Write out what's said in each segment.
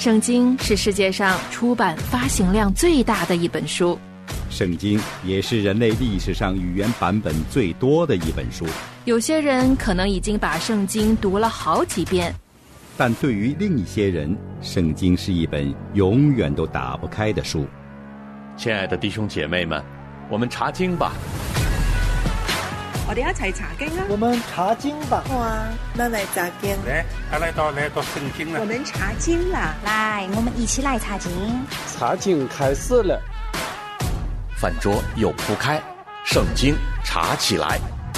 圣经是世界上出版发行量最大的一本书， 圣经也是人类历史上语言版本最多的一本书。 有些人可能已经把圣经读了好几遍， 但对于另一些人，圣经是一本永远都打不开的书。 亲爱的弟兄姐妹们，我们查经吧。 我哋一齊查經啊！ 我們查經吧。 哇，那來查經。 來到聖經了。 我們查經啦！ 來，我們一起來查經。 查經開始了。 飯桌又鋪開，聖經查起來。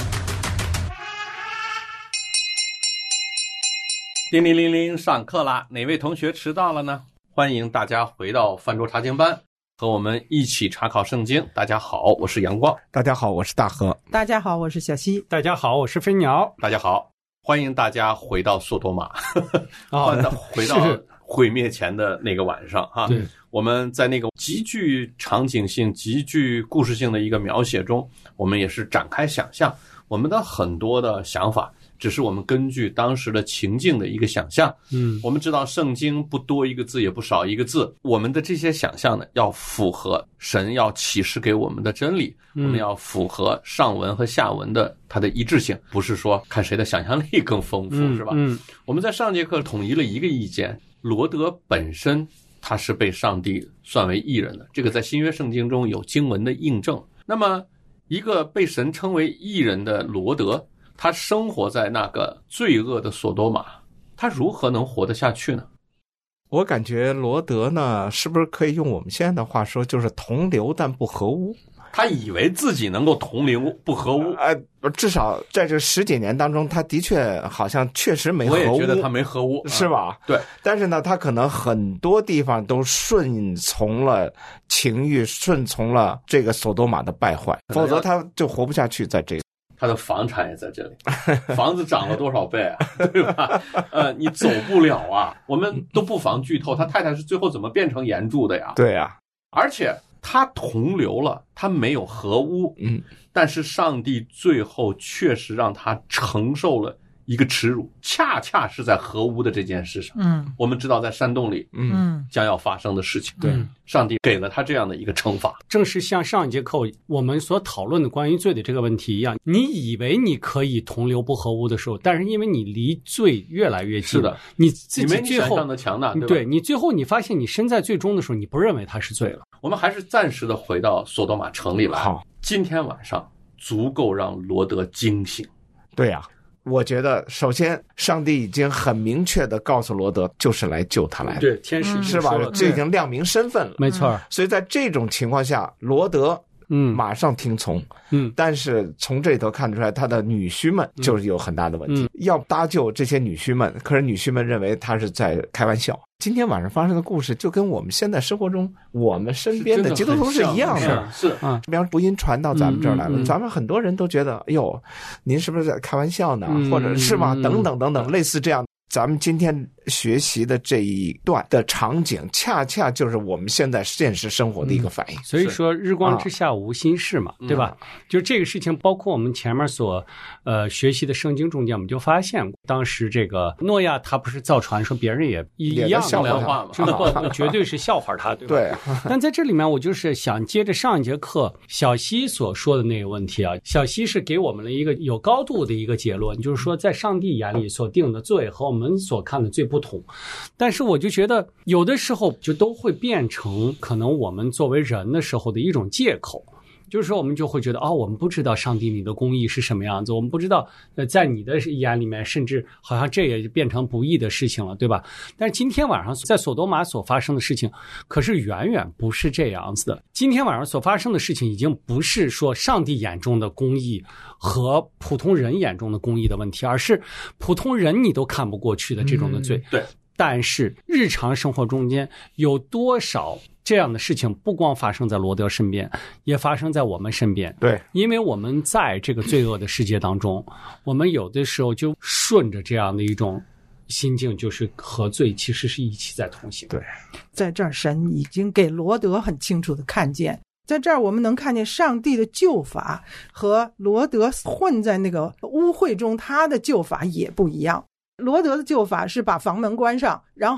叮铃铃铃，上課啦！哪位同學遲到了呢？歡迎大家回到飯桌查經班，和我們一起查考聖經。大家好，我是陽光。 大家好，我是大河。 大家好，我是小溪。 大家好，我是飞鸟。 大家好，欢迎大家回到索多玛，回到毁灭前的那个晚上哈。 对， 我们在那个极具场景性、极具故事性的一个描写中，我们也是展开想象，我们的很多的想法只是我们根据当时的情境的一个想象。我们知道圣经不多一个字也不少一个字，我们的这些想象呢，要符合神要启示给我们的真理，我们要符合上文和下文的它的一致性，不是说看谁的想象力更丰富，是吧？我们在上节课统一了一个意见，罗德本身他是被上帝算为义人的，这个在新约圣经中有经文的印证。那么一个被神称为义人的罗德，他生活在那个罪恶的索多玛，他如何能活得下去呢？ 我感觉罗德呢，是不是可以用我们现在的话说，就是同流但不合污。 他以为自己能够同流不合污， 至少在这10几年当中，他的确好像确实没合污。 我也觉得他没合污， 是吧？ 对。 但是呢，他可能很多地方都顺从了情欲，顺从了这个索多玛的败坏，否则他就活不下去。在这个， 他的房产也在这里，房子涨了多少倍啊，对吧？你走不了啊。我们都不妨剧透，他太太是最后怎么变成岩柱的呀？ 对呀， 而且他同流了，他没有合污，但是上帝最后确实让他承受了一个耻辱，恰恰是在合污的这件事上。我们知道在山洞里，将要发生的事情。 对， 上帝给了他这样的一个惩罚。 正是像上一节课我们所讨论的关于罪的这个问题一样，你以为你可以同流不合污的时候，但是因为你离罪越来越近， 是的， 你自己最后你没你想象的强大， 对，你最后你发现你身在最终的时候，你不认为它是罪了。 我们还是暂时的回到索多玛城里来。 好， 今天晚上足够让罗德惊醒。 对呀，我觉得首先上帝已经很明确的告诉罗德，就是来救他来的。 对，天使是吧？这已经亮明身份了。 没错。 所以在这种情况下，罗德马上听从。但是从这里头看出来，他的女婿们就是有很大的问题。要搭救这些女婿们，可是女婿们认为他是在开玩笑。今天晚上发生的故事就跟我们现在生活中我们身边的基督徒是一样的。 是比方福音传到咱们这儿来了，咱们很多人都觉得，哎呦，您是不是在开玩笑呢？或者是吧？等等等等，类似这样。咱们今天学习的这一段的场景，恰恰就是我们现在现实生活的一个反应。 所以说日光之下无新事嘛，对吧？就这个事情，包括我们前面所学习的圣经中间，我们就发现当时这个诺亚他不是造船，说别人也一样笑话嘛，绝对是笑话他，对吧？ 对。 但在这里面，我就是想接着上一节课小溪所说的那个问题啊，小溪是给我们了一个有高度的一个结论，就是说在上帝眼里所定的罪和我们所看的罪不同。但是我就觉得有的时候就都会变成可能我们作为人的时候的一种借口，就是说我们就会觉得我们不知道上帝你的公义是什么样子，我们不知道在你的眼里面甚至好像这也变成不义的事情了，对吧？但是今天晚上在索多玛所发生的事情可是远远不是这样子的。今天晚上所发生的事情已经不是说上帝眼中的公义和普通人眼中的公义的问题，而是普通人你都看不过去的这种的罪。 对。 但是日常生活中间有多少这样的事情不光发生在罗德身边，也发生在我们身边。 对， 因为我们在这个罪恶的世界当中，我们有的时候就顺着这样的一种心境，就是和罪其实是一起在同行。 对， 在这儿神已经给罗德很清楚的看见，在这儿我们能看见上帝的救法和罗德混在那个污秽中，他的救法也不一样。罗德的救法是把房门关上，然后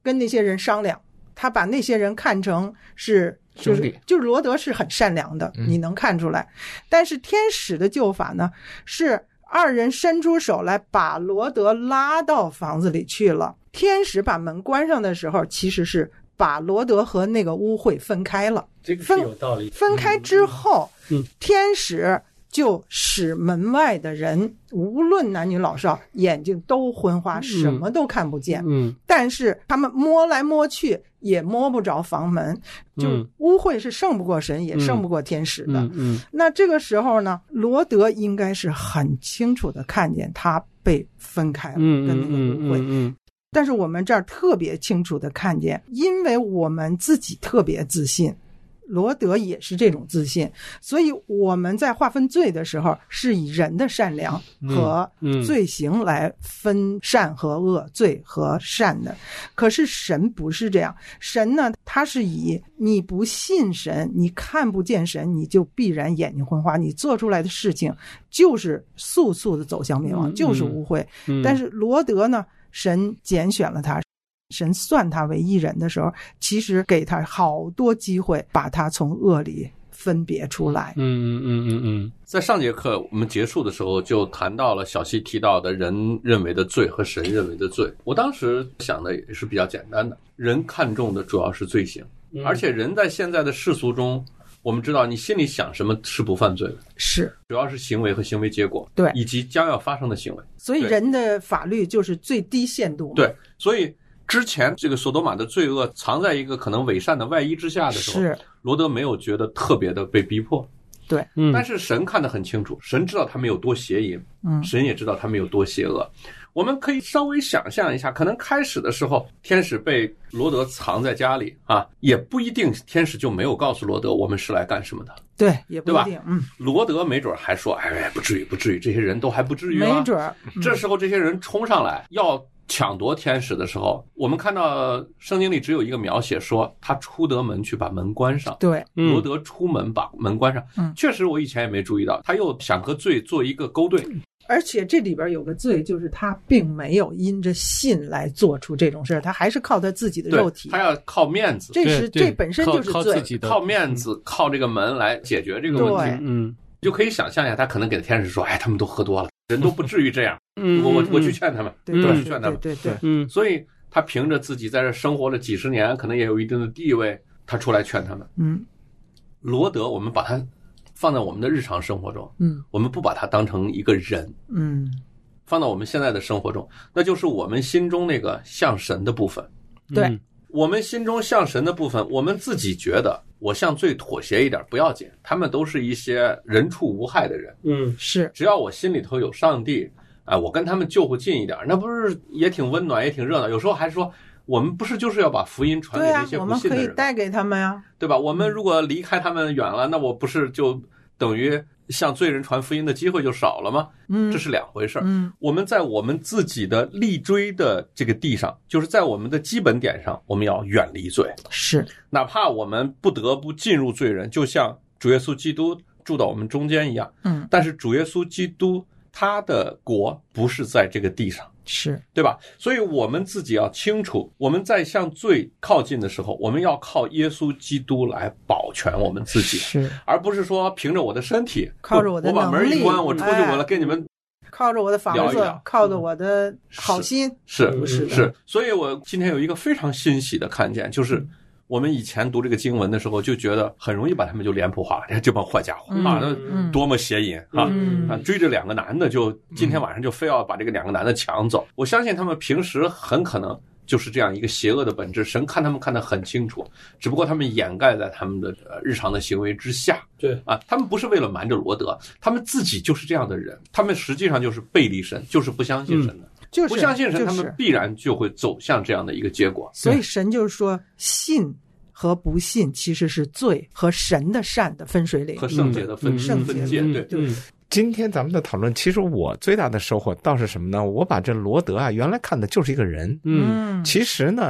跟那些人商量，他把那些人看成是就是罗德是很善良的，你能看出来。但是天使的救法呢，是二人伸出手来把罗德拉到房子里去了。天使把门关上的时候，其实是把罗德和那个污秽分开了。 这个是有道理。 分开之后，天使就使门外的人无论男女老少眼睛都昏花，什么都看不见。但是他们摸来摸去也摸不着房门，就污秽是胜不过神，也胜不过天使的。那这个时候呢，罗德应该是很清楚的看见他被分开了，跟那个污秽。但是我们这儿特别清楚的看见，因为我们自己特别自信，罗德也是这种自信，所以我们在划分罪的时候是以人的善良和罪行来分善和恶，罪和善的。可是神不是这样，神呢，他是以你不信神，你看不见神，你就必然眼睛昏花，你做出来的事情就是速速的走向灭亡，就是污秽。但是罗德呢，神拣选了他，神算他为义人的时候，其实给他好多机会把他从恶里分别出来。 在上节课我们结束的时候就谈到了小西提到的人认为的罪和神认为的罪。我当时想的也是比较简单的，人看重的主要是罪行，而且人在现在的世俗中，我们知道你心里想什么是不犯罪的， 是主要是行为和行为结果， 对， 以及将要发生的行为。 所以人的法律就是最低限度。 对，所以之前这个索多玛的罪恶藏在一个可能伪善的外衣之下的时候， 是罗德没有觉得特别的被逼迫。 对， 但是神看得很清楚，神知道他们有多邪淫，神也知道他们有多邪恶。我们可以稍微想象一下，可能开始的时候天使被罗德藏在家里啊，也不一定天使就没有告诉罗德我们是来干什么的。 对，也不一定。 罗德没准还说，哎，不至于，这些人都还不至于啊。 没准。 这时候这些人冲上来要抢夺天使的时候，我们看到圣经里只有一个描写说他出得门去把门关上。 对， 罗德出门把门关上。确实我以前也没注意到，他又想和罪做一个勾兑。 而且这里边有个罪，就是他并没有因着信来做出这种事，他还是靠他自己的肉体， 他要靠面子， 这本身就是罪， 靠面子，靠这个门来解决这个问题。就可以想象一下，他可能给天使说，哎，他们都喝多了，人都不至于这样，我去劝他们，我去劝他们， 对， 所以他凭着自己在这生活了几十年，可能也有一定的地位，他出来劝他们。罗德，我们把他放在我们的日常生活中，我们不把它当成一个人，放到我们现在的生活中，那就是我们心中那个向神的部分。 对， 我们心中向神的部分，我们自己觉得我向罪妥协一点不要紧，他们都是一些人畜无害的人， 是， 只要我心里头有上帝，哎，我跟他们就乎近一点，那不是也挺温暖，也挺热闹。有时候还说，我们不是就是要把福音传给那些不信的人， 我们可以带给他们呀， 对吧？我们如果离开他们远了，那我不是就等于向罪人传福音的机会就少了吗？这是两回事。我们在我们自己的立锥的这个地上，就是在我们的基本点上，我们要远离罪。 是， 哪怕我们不得不进入罪人，就像主耶稣基督住到我们中间一样。但是主耶稣基督他的国不是在这个地上， 是， 对吧？所以我们自己要清楚，我们在向罪靠近的时候，我们要靠耶稣基督来保全我们自己， 是， 而不是说凭着我的身体， 靠着我的能力， 我把门一关，我出去，我来跟你们靠着我的房子，靠着我的好心， 是。所以我今天有一个非常欣喜的看见，就是我们以前读这个经文的时候，就觉得很容易把他们就脸谱化，这帮坏家伙啊，那多么邪淫啊！追着两个男的，就今天晚上就非要把这个两个男的抢走。我相信他们平时很可能就是这样一个邪恶的本质，神看他们看得很清楚，只不过他们掩盖在他们的日常的行为之下。 对啊，他们不是为了瞒着罗德，他们自己就是这样的人，他们实际上就是背离神，就是不相信神的。不相信神，他们必然就会走向这样的一个结果。 所以神就是说，信和不信其实是罪和神的善的分水岭， 和圣洁的分界。对。 今天咱们的讨论，其实我最大的收获倒是什么呢？我把这罗德啊，原来看的就是一个人。其实呢，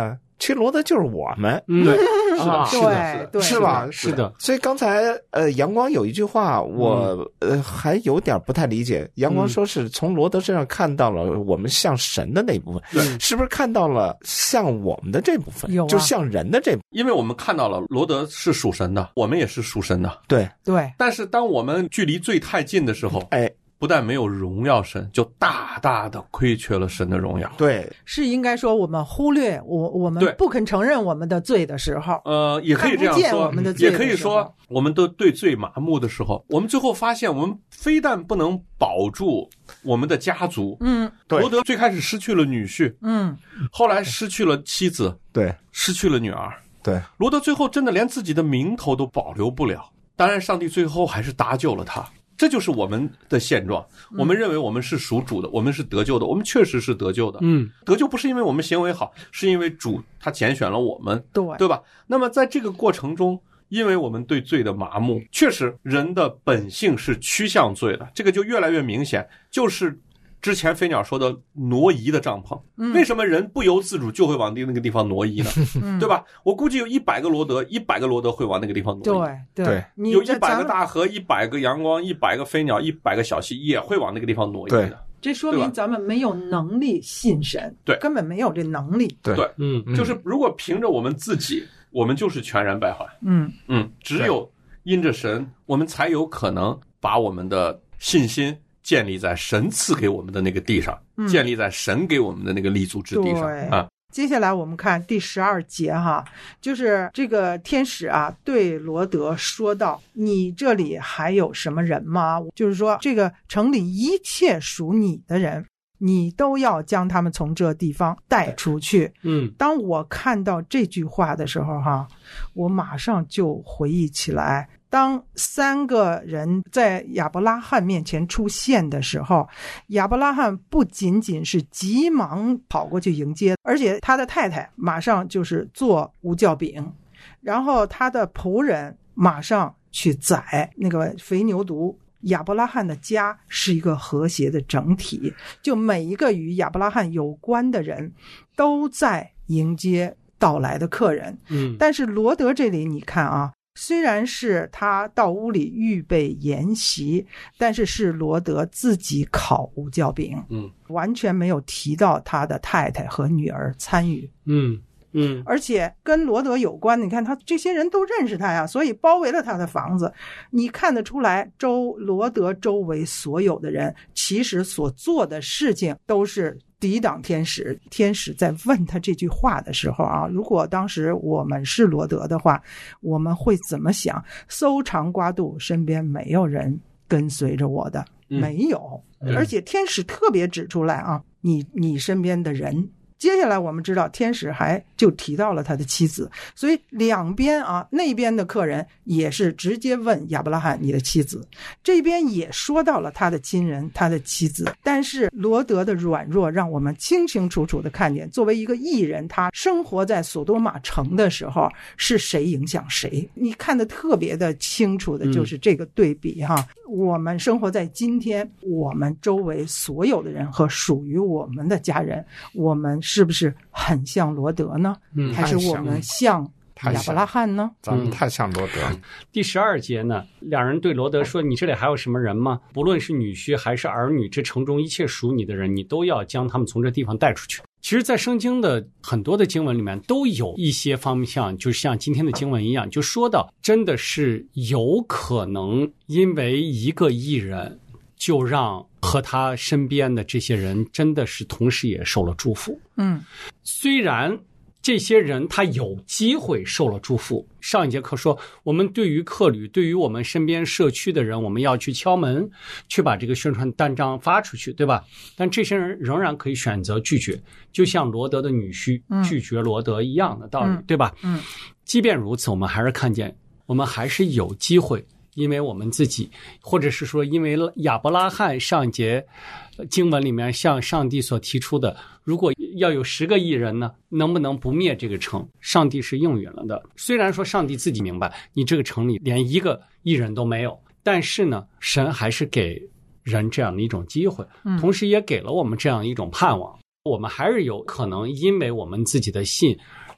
其实罗德就是我们， 对， 对， 是吧？ 是的。 所以刚才阳光有一句话，我还有点不太理解。阳光说是从罗德身上看到了我们像神的那部分，是不是看到了像我们的这部分？ 有啊， 就像人的这部分。 因为我们看到了罗德是属神的，我们也是属神的。 对。 但是当我们距离罪太近的时候，不但没有荣耀神，就大大的亏缺了神的荣耀。 对， 是应该说我们忽略我们不肯承认我们的罪的时候， 也可以这样说，也可以说我们都对罪麻木的时候，我们最后发现我们非但不能保住我们的家族， 对， 罗德最开始失去了女婿，后来失去了妻子， 对， 失去了女儿， 对， 罗德最后真的连自己的名头都保留不了。当然上帝最后还是搭救了他，这就是我们的现状。我们认为我们是属主的，我们是得救的，我们确实是得救的。得救不是因为我们行为好，是因为主他拣选了我们，对吧？那么在这个过程中，因为我们对罪的麻木，确实人的本性是趋向罪的，这个就越来越明显。就是之前飞鸟说的挪移的帐篷，为什么人不由自主就会往那个地方挪移呢？对吧？我估计有100个罗德，100个罗德会往那个地方挪移。 对， 有100个大河，100个阳光，100个飞鸟，100个小溪也会往那个地方挪移的。 这说明咱们没有能力信神， 对， 根本没有这能力。 对，就是如果凭着我们自己，我们就是全然败坏。只有因着神，我们才有可能把我们的信心建立在神赐给我们的那个地上，建立在神给我们的那个立足之地上啊。 接下来我们看第12节哈，就是这个天使啊对罗德说道：“你这里还有什么人吗？就是说这个城里一切属你的人，你都要将他们从这地方带出去。”当我看到这句话的时候哈，我马上就回忆起来，当3个人在亚伯拉罕面前出现的时候，亚伯拉罕不仅仅是急忙跑过去迎接，而且他的太太马上就是做无酵饼，然后他的仆人马上去宰那个肥牛犊。亚伯拉罕的家是一个和谐的整体，就每一个与亚伯拉罕有关的人都在迎接到来的客人。但是罗德这里你看啊，虽然是他到屋里预备筵席，但是是罗德自己烤无酵饼，完全没有提到他的太太和女儿参与。而且跟罗德有关，你看他这些人都认识他呀，所以包围了他的房子。你看得出来，罗德周围所有的人其实所做的事情都是抵挡天使。天使在问他这句话的时候啊，如果当时我们是罗德的话，我们会怎么想？搜肠刮肚，身边没有人跟随着我的，没有。而且天使特别指出来啊，你身边的人。接下来我们知道天使还就提到了他的妻子，所以两边啊，那边的客人也是直接问亚伯拉罕你的妻子，这边也说到了他的亲人他的妻子。但是罗德的软弱让我们清清楚楚的看见，作为一个义人，他生活在索多玛城的时候是谁影响谁，你看得特别的清楚的就是这个对比哈。我们生活在今天，我们周围所有的人和属于我们的家人，我们是不是很像罗德呢？还是我们像亚伯拉罕呢？ 咱们太像罗德。 第12节呢，两人对罗德说：“你这里还有什么人吗？不论是女婿还是儿女，这城中一切属你的人，你都要将他们从这地方带出去。”其实在圣经的很多的经文里面都有一些方向，就像今天的经文一样，就说到真的是有可能因为一个义人就让和他身边的这些人真的是同时也受了祝福。虽然这些人他有机会受了祝福，上一节课说我们对于客旅，对于我们身边社区的人，我们要去敲门，去把这个宣传单张发出去，对吧？但这些人仍然可以选择拒绝，就像罗德的女婿拒绝罗德一样的道理，对吧？即便如此，我们还是看见我们还是有机会，因为我们自己，或者是说因为亚伯拉罕上一节经文里面向上帝所提出的，如果要有10个义人呢，能不能不灭这个城？上帝是应允了的。虽然说上帝自己明白你这个城里连一个义人都没有，但是呢，神还是给人这样的一种机会，同时也给了我们这样一种盼望。我们还是有可能因为我们自己的信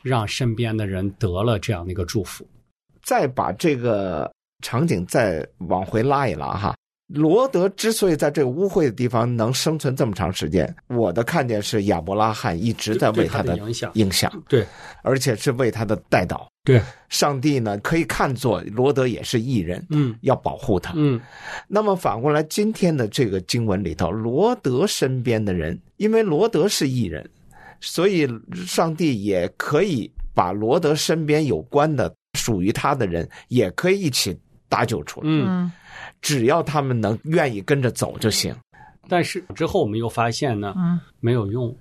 让身边的人得了这样的一个祝福。 再把这个场景再往回拉一拉哈，罗德之所以在这个污秽的地方能生存这么长时间，我的看见是亚伯拉罕一直在为他的影响， 对， 而且是为他的带导。 对， 上帝呢可以看作罗德也是义人，要保护他。那么反过来，今天的这个经文里头，罗德身边的人，因为罗德是义人，所以上帝也可以把罗德身边有关的属于他的人也可以一起搭救出来。只要他们能愿意跟着走就行。 但是之后我们又发现呢，没有用。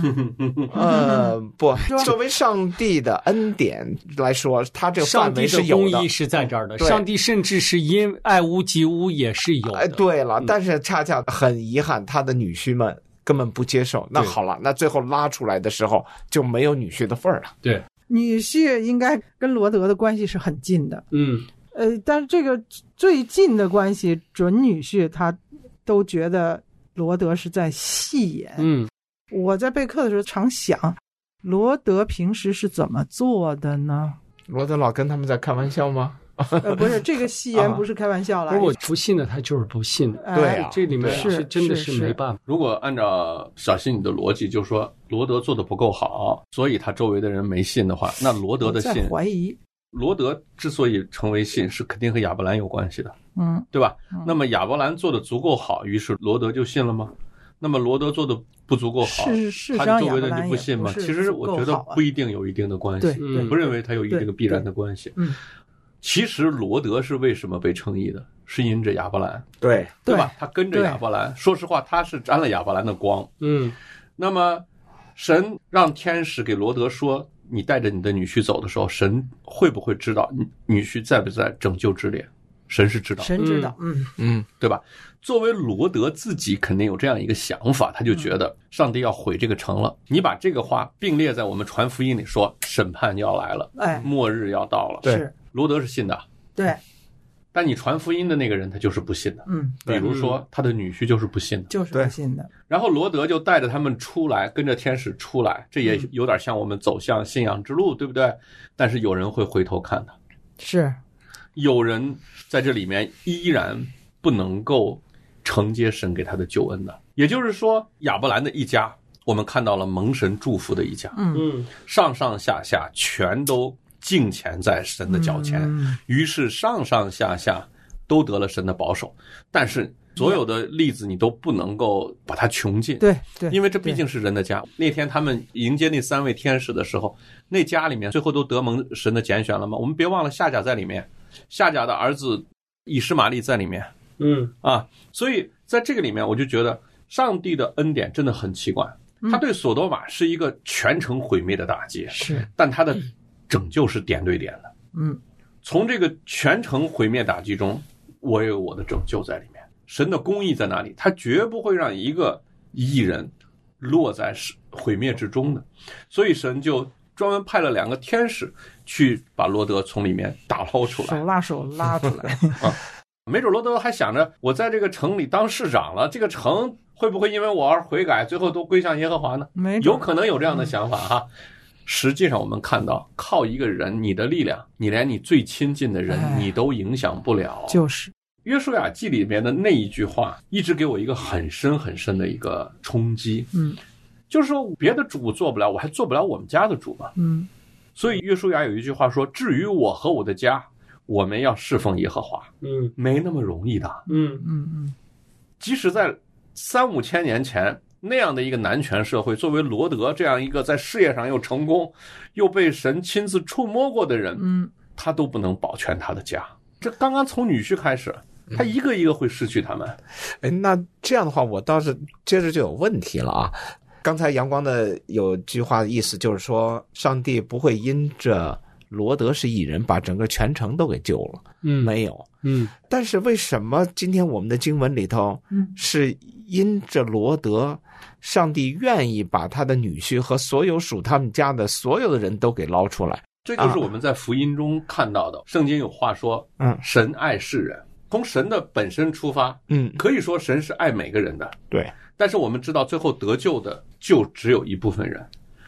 不，作为上帝的恩典来说，他这个范围是有的。 上帝的公义是在这儿的，上帝甚至是因爱屋及乌也是有的。 对了，但是恰恰很遗憾，他的女婿们根本不接受。那好了，那最后拉出来的时候就没有女婿的份儿了。 对， 女婿应该跟罗德的关系是很近的。但是这个最近的关系，准女婿他都觉得罗德是在戏演。我在备课的时候常想，罗德平时是怎么做的呢？ 罗德老跟他们在开玩笑吗？ 不是，这个戏言不是开玩笑了。 不是，我不信的他就是不信的。 对啊， 这里面是真的是没办法。 如果按照小新你的逻辑，就是说罗德做的不够好，所以他周围的人没信的话，那罗德的信， 在怀疑。 罗德之所以成为信，是肯定和亚伯兰有关系的，对吧？那么亚伯兰做的足够好，于是罗德就信了吗？那么罗德做的不足够好，他周围的人就不信吗？其实我觉得不一定有一定的关系，我不认为他有一定的必然的关系。其实罗德是为什么被称义的？是因着亚伯兰，对吧？他跟着亚伯兰，说实话，他是沾了亚伯兰的光。那么神让天使给罗德说，你带着你的女婿走的时候，神会不会知道女婿在不在拯救之列？神是知道， 神知道， 对吧？作为罗德自己肯定有这样一个想法，他就觉得上帝要毁这个城了。你把这个话并列在我们传福音里说，审判要来了，末日要到了。 对， 罗德是信的， 对。 但你传福音的那个人他就是不信的，比如说他的女婿就是不信的， 就是不信的。 然后罗德就带着他们出来，跟着天使出来，这也有点像我们走向信仰之路，对不对？但是有人会回头看他， 是有人在这里面依然不能够承接神给他的救恩的。也就是说，亚伯兰的一家，我们看到了蒙神祝福的一家，上上下下全都敬虔在神的脚前，于是上上下下都得了神的保守。但是所有的例子你都不能够把它穷尽， 对， 因为这毕竟是人的家。那天他们迎接那3位天使的时候，那家里面最后都得蒙神的拣选了吗？我们别忘了夏甲在里面，夏甲的儿子以实玛利在里面，所以在这个里面我就觉得上帝的恩典真的很奇怪。他对索多玛是一个全城毁灭的打击， 是， 但他的拯救是点对点的。从这个全城毁灭打击中，我也有我的拯救在里面。神的公义在哪里？他绝不会让一个义人落在毁灭之中的。所以神就专门派了2个天使去把罗德从里面打捞出来， 手拉手拉出来没准罗德还想着，我在这个城里当市长了，这个城会不会因为我而悔改，最后都归向耶和华呢？有可能有这样的想法哈。实际上我们看到，靠一个人，你的力量，你连你最亲近的人你都影响不了。 就是约书亚记里面的那一句话一直给我一个很深很深的一个冲击，就是说别的主做不了，我还做不了我们家的主嘛。所以约书亚有一句话说，至于我和我的家，我们要侍奉耶和华。没那么容易的。即使在3-5千年前那样的一个男权社会，作为罗德这样一个在事业上又成功又被神亲自触摸过的人，他都不能保全他的家。这刚刚从女婿开始，他一个一个会失去他们。 那这样的话，我倒是接着就有问题了啊。刚才阳光的有句话的意思就是说，上帝不会因着罗德是义人把整个全城都给救了，没有。但是为什么今天我们的经文里头是因着罗德，上帝愿意把他的女婿和所有属他们家的所有的人都给捞出来？ 这就是我们在福音中看到的。圣经有话说，神爱世人，从神的本身出发，可以说神是爱每个人的， 对。 但是我们知道最后得救的就只有一部分人，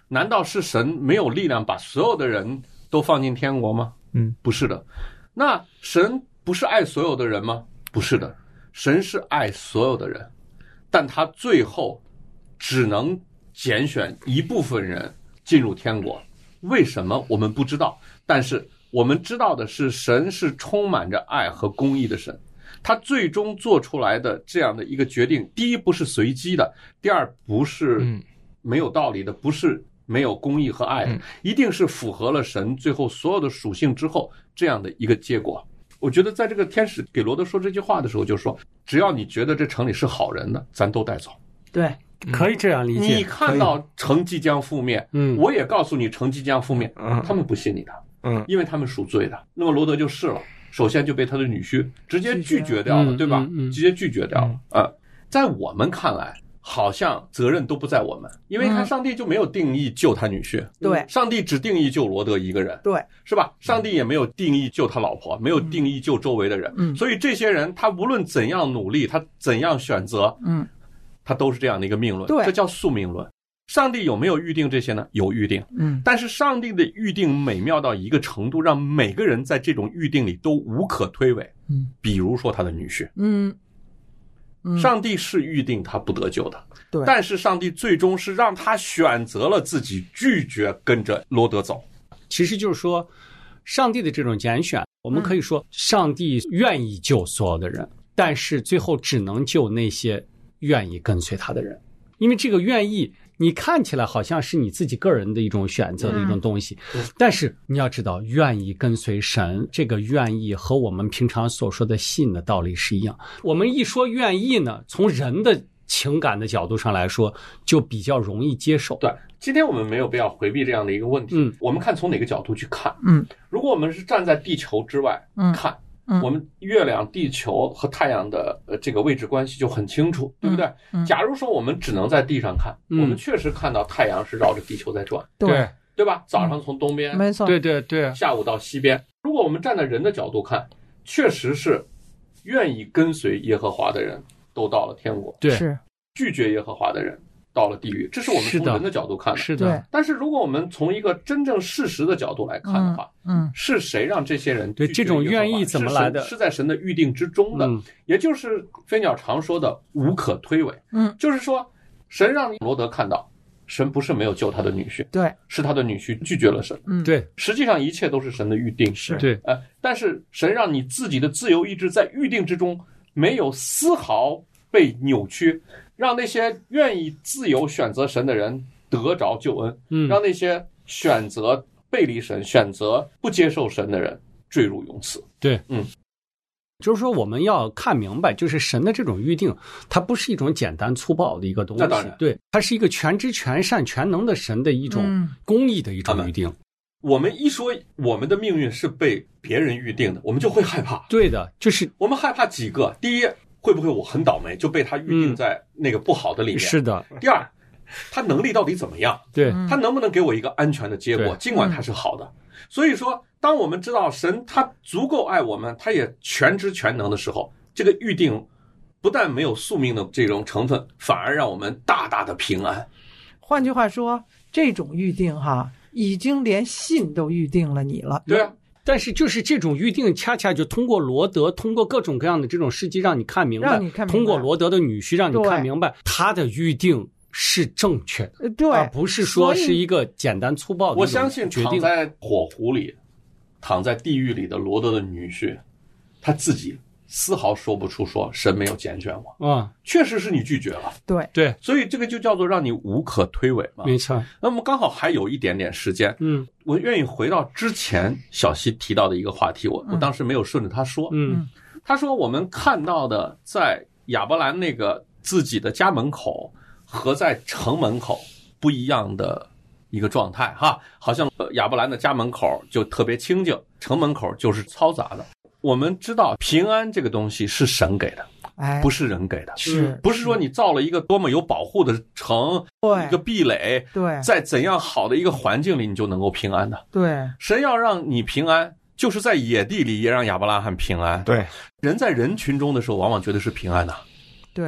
难道是神没有力量把所有的人都放进天国吗？不是的。那神不是爱所有的人吗？不是的，神是爱所有的人，但他最后只能拣选一部分人进入天国。为什么我们不知道，但是我们知道的是，神是充满着爱和公义的神。他最终做出来的这样的一个决定，第一不是随机的，第二不是没有道理的，不是没有公义和爱的，一定是符合了神最后所有的属性之后这样的一个结果。我觉得在这个天使给罗德说这句话的时候就说，只要你觉得这城里是好人的，咱都带走。 对， 可以这样理解。 你看到城即将覆灭，我也告诉你城即将覆灭，他们不信你的，因为他们属罪的。那么罗德就试了，首先就被他的女婿直接拒绝掉了，对吧？直接拒绝掉了。在我们看来，好像责任都不在我们，因为看上帝就没有定义救他女婿， 对， 上帝只定义救罗德一个人， 对， 是吧？上帝也没有定义救他老婆，没有定义救周围的人，所以这些人他无论怎样努力，他怎样选择，他都是这样的一个命论，这叫宿命论。上帝有没有预定这些呢？有预定，但是上帝的预定美妙到一个程度，让每个人在这种预定里都无可推诿。比如说他的女婿，上帝是预定他不得救的，对，但是上帝最终是让他选择了自己拒绝跟着罗德走。 其实就是说，上帝的这种拣选，我们可以说，上帝愿意救所有的人，但是最后只能救那些愿意跟随他的人，因为这个愿意，你看起来好像是你自己个人的一种选择的一种东西，但是你要知道，愿意跟随神，这个愿意和我们平常所说的信的道理是一样。我们一说愿意呢，从人的情感的角度上来说，就比较容易接受。 对，今天我们没有必要回避这样的一个问题。我们看从哪个角度去看。如果我们是站在地球之外看，我们月亮、地球和太阳的这个位置关系就很清楚，对不对？假如说我们只能在地上看，我们确实看到太阳是绕着地球在转，对吧？早上从东边， 没错， 对， 下午到西边。如果我们站在人的角度看，确实是愿意跟随耶和华的人都到了天国， 对， 是拒绝耶和华的人到了地狱，这是我们从人的角度看的。 是的。 但是如果我们从一个真正事实的角度来看的话，是谁让这些人对这种愿意怎么来的？ 是在神的预定之中的，也就是飞鸟常说的无可推诿。就是说，神让罗德看到，神不是没有救他的女婿， 对， 是他的女婿拒绝了神。 对， 实际上一切都是神的预定， 是对。 但是神让你自己的自由意志在预定之中没有丝毫被扭曲。让那些愿意自由选择神的人得着救恩，让那些选择背离神、选择不接受神的人坠入永死。 对，就是说我们要看明白，就是神的这种预定，它不是一种简单粗暴的一个东西， 那当然， 对，它是一个全知全善全能的神的一种公义的一种预定。 我们一说我们的命运是被别人预定的，我们就会害怕。 对的，就是我们害怕几个，第一，会不会我很倒霉就被他预定在那个不好的里面？ 是的。 第二，他能力到底怎么样？ 对， 他能不能给我一个安全的结果？尽管他是好的。所以说，当我们知道神他足够爱我们，他也全知全能的时候，这个预定不但没有宿命的这种成分，反而让我们大大的平安。 换句话说，这种预定已经连信都预定了你了。 对啊。 但是就是这种预定，恰恰就通过罗德，通过各种各样的这种事迹，让你看明白，通过罗德的女婿，让你看明白他的预定是正确的， 对， 而不是说是一个简单粗暴的。 我相信躺在火湖里、躺在地狱里的罗德的女婿，他自己丝毫说不出说神没有拣选我，确实是你拒绝了， 对， 所以这个就叫做让你无可推诿嘛。 没错。 那么刚好还有一点点时间，我愿意回到之前小溪提到的一个话题，我当时没有顺着他说，他说我们看到的在亚伯兰那个自己的家门口和在城门口不一样的一个状态哈，好像亚伯兰的家门口就特别清静，城门口就是嘈杂的。我们知道平安这个东西是神给的，不是人给的，不是说你造了一个多么有保护的城，一个壁垒， 对， 在怎样好的一个环境里你就能够平安的。 对， 神要让你平安，就是在野地里也让亚伯拉罕平安。 对， 人在人群中的时候往往觉得是平安的，对吧？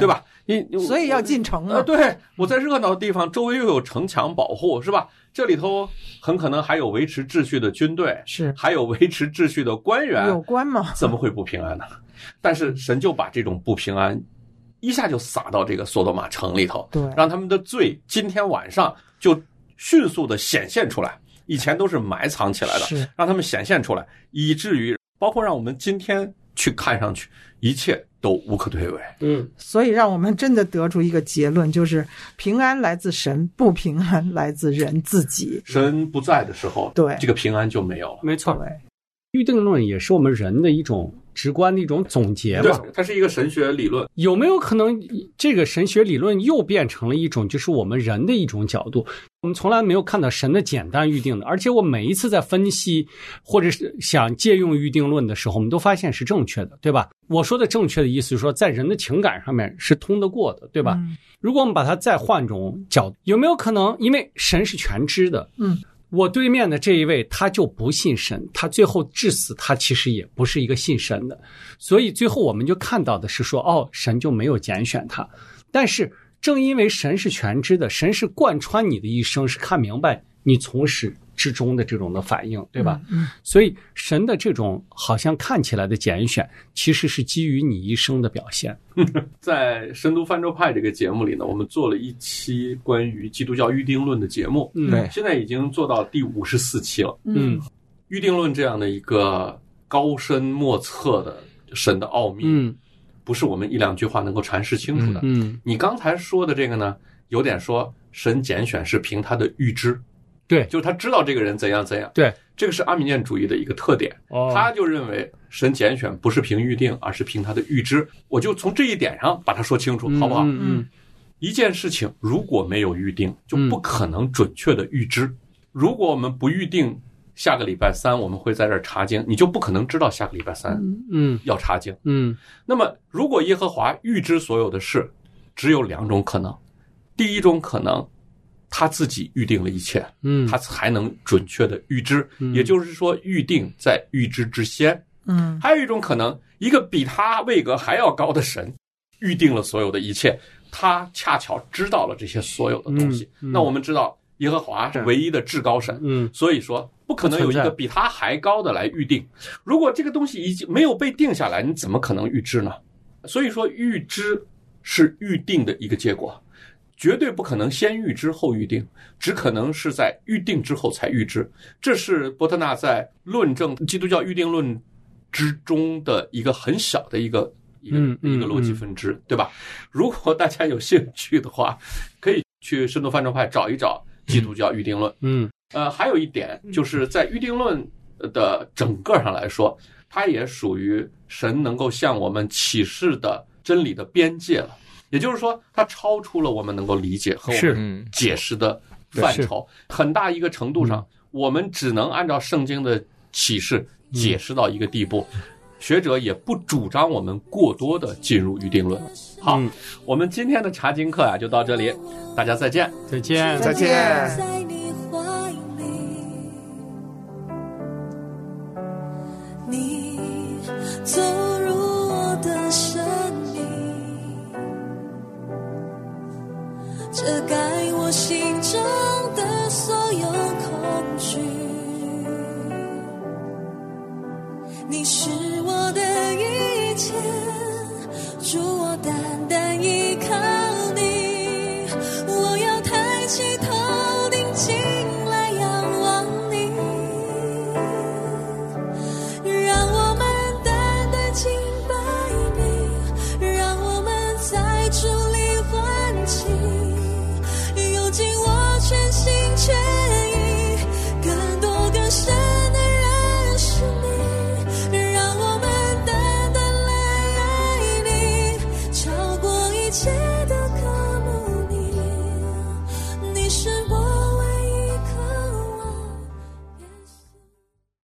所以要进城嘛。 对，我在热闹的地方，周围又有城墙保护，是吧？这里头很可能还有维持秩序的军队， 是还有维持秩序的官员， 有官吗？ 怎么会不平安呢？但是神就把这种不平安一下就撒到这个索多玛城里头， 对， 让他们的罪今天晚上就迅速的显现出来，以前都是埋藏起来的，让他们显现出来，以至于包括让我们今天去看上去一切都无可推诿。 所以让我们真的得出一个结论，就是平安来自神，不平安来自人自己。 神不在的时候， 对， 这个平安就没有了。 没错，预定论也是我们人的一种直观的一种总结吧， 它是一个神学理论。 有没有可能这个神学理论又变成了一种就是我们人的一种角度？我们从来没有看到神的简单预定的，而且我每一次在分析或者是想借用预定论的时候，我们都发现是正确的，对吧？我说的正确的意思是说，在人的情感上面是通得过的，对吧？如果我们把它再换种角度，有没有可能因为神是全知的，我对面的这一位他就不信神，他最后至死他其实也不是一个信神的，所以最后我们就看到的是说，神就没有拣选他。但是正因为神是全知的，神是贯穿你的一生，是看明白你从始至终的这种的反应，对吧？所以神的这种好像看起来的拣选，其实是基于你一生的表现。 在深度泛舟派这个节目里呢，我们做了一期关于基督教预定论的节目，现在已经做到第54期了。预定论这样的一个高深莫测的神的奥秘，不是我们一两句话能够阐释清楚的。你刚才说的这个呢，有点说神拣选是凭他的预知， 对， 就是他知道这个人怎样怎样。 对， 这个是阿米念主义的一个特点。他就认为神拣选不是凭预定，而是凭他的预知。我就从这一点上把它说清楚，好不好？一件事情如果没有预定，就不可能准确的预知。如果我们不预定下个礼拜三我们会在这儿查经，你就不可能知道下个礼拜三要查经。那么如果耶和华预知所有的事，只有两种可能。第一种可能，他自己预定了一切，他才能准确的预知，也就是说预定在预知之先。还有一种可能，一个比他位格还要高的神预定了所有的一切，他恰巧知道了这些所有的东西。那我们知道耶和华是唯一的至高神，所以说不可能有一个比他还高的来预定。如果这个东西已经没有被定下来，你怎么可能预知呢？所以说预知是预定的一个结果，绝对不可能先预知后预定，只可能是在预定之后才预知。这是波特纳在论证基督教预定论之中的一个很小的一个逻辑分支，对吧？如果大家有兴趣的话，可以去深度泛舟派找一找基督教预定论。还有一点就是在预定论的整个上来说，它也属于神能够向我们启示的真理的边界了。也就是说，它超出了我们能够理解和我们解释的范畴，很大一个程度上，我们只能按照圣经的启示解释到一个地步。学者也不主张我们过多的进入预定论。好，我们今天的查经课就到这里，大家再见， 再见， 再见。 在你怀里，你走入我的生命，遮盖我心中的所有恐惧。你是我的一切，主我的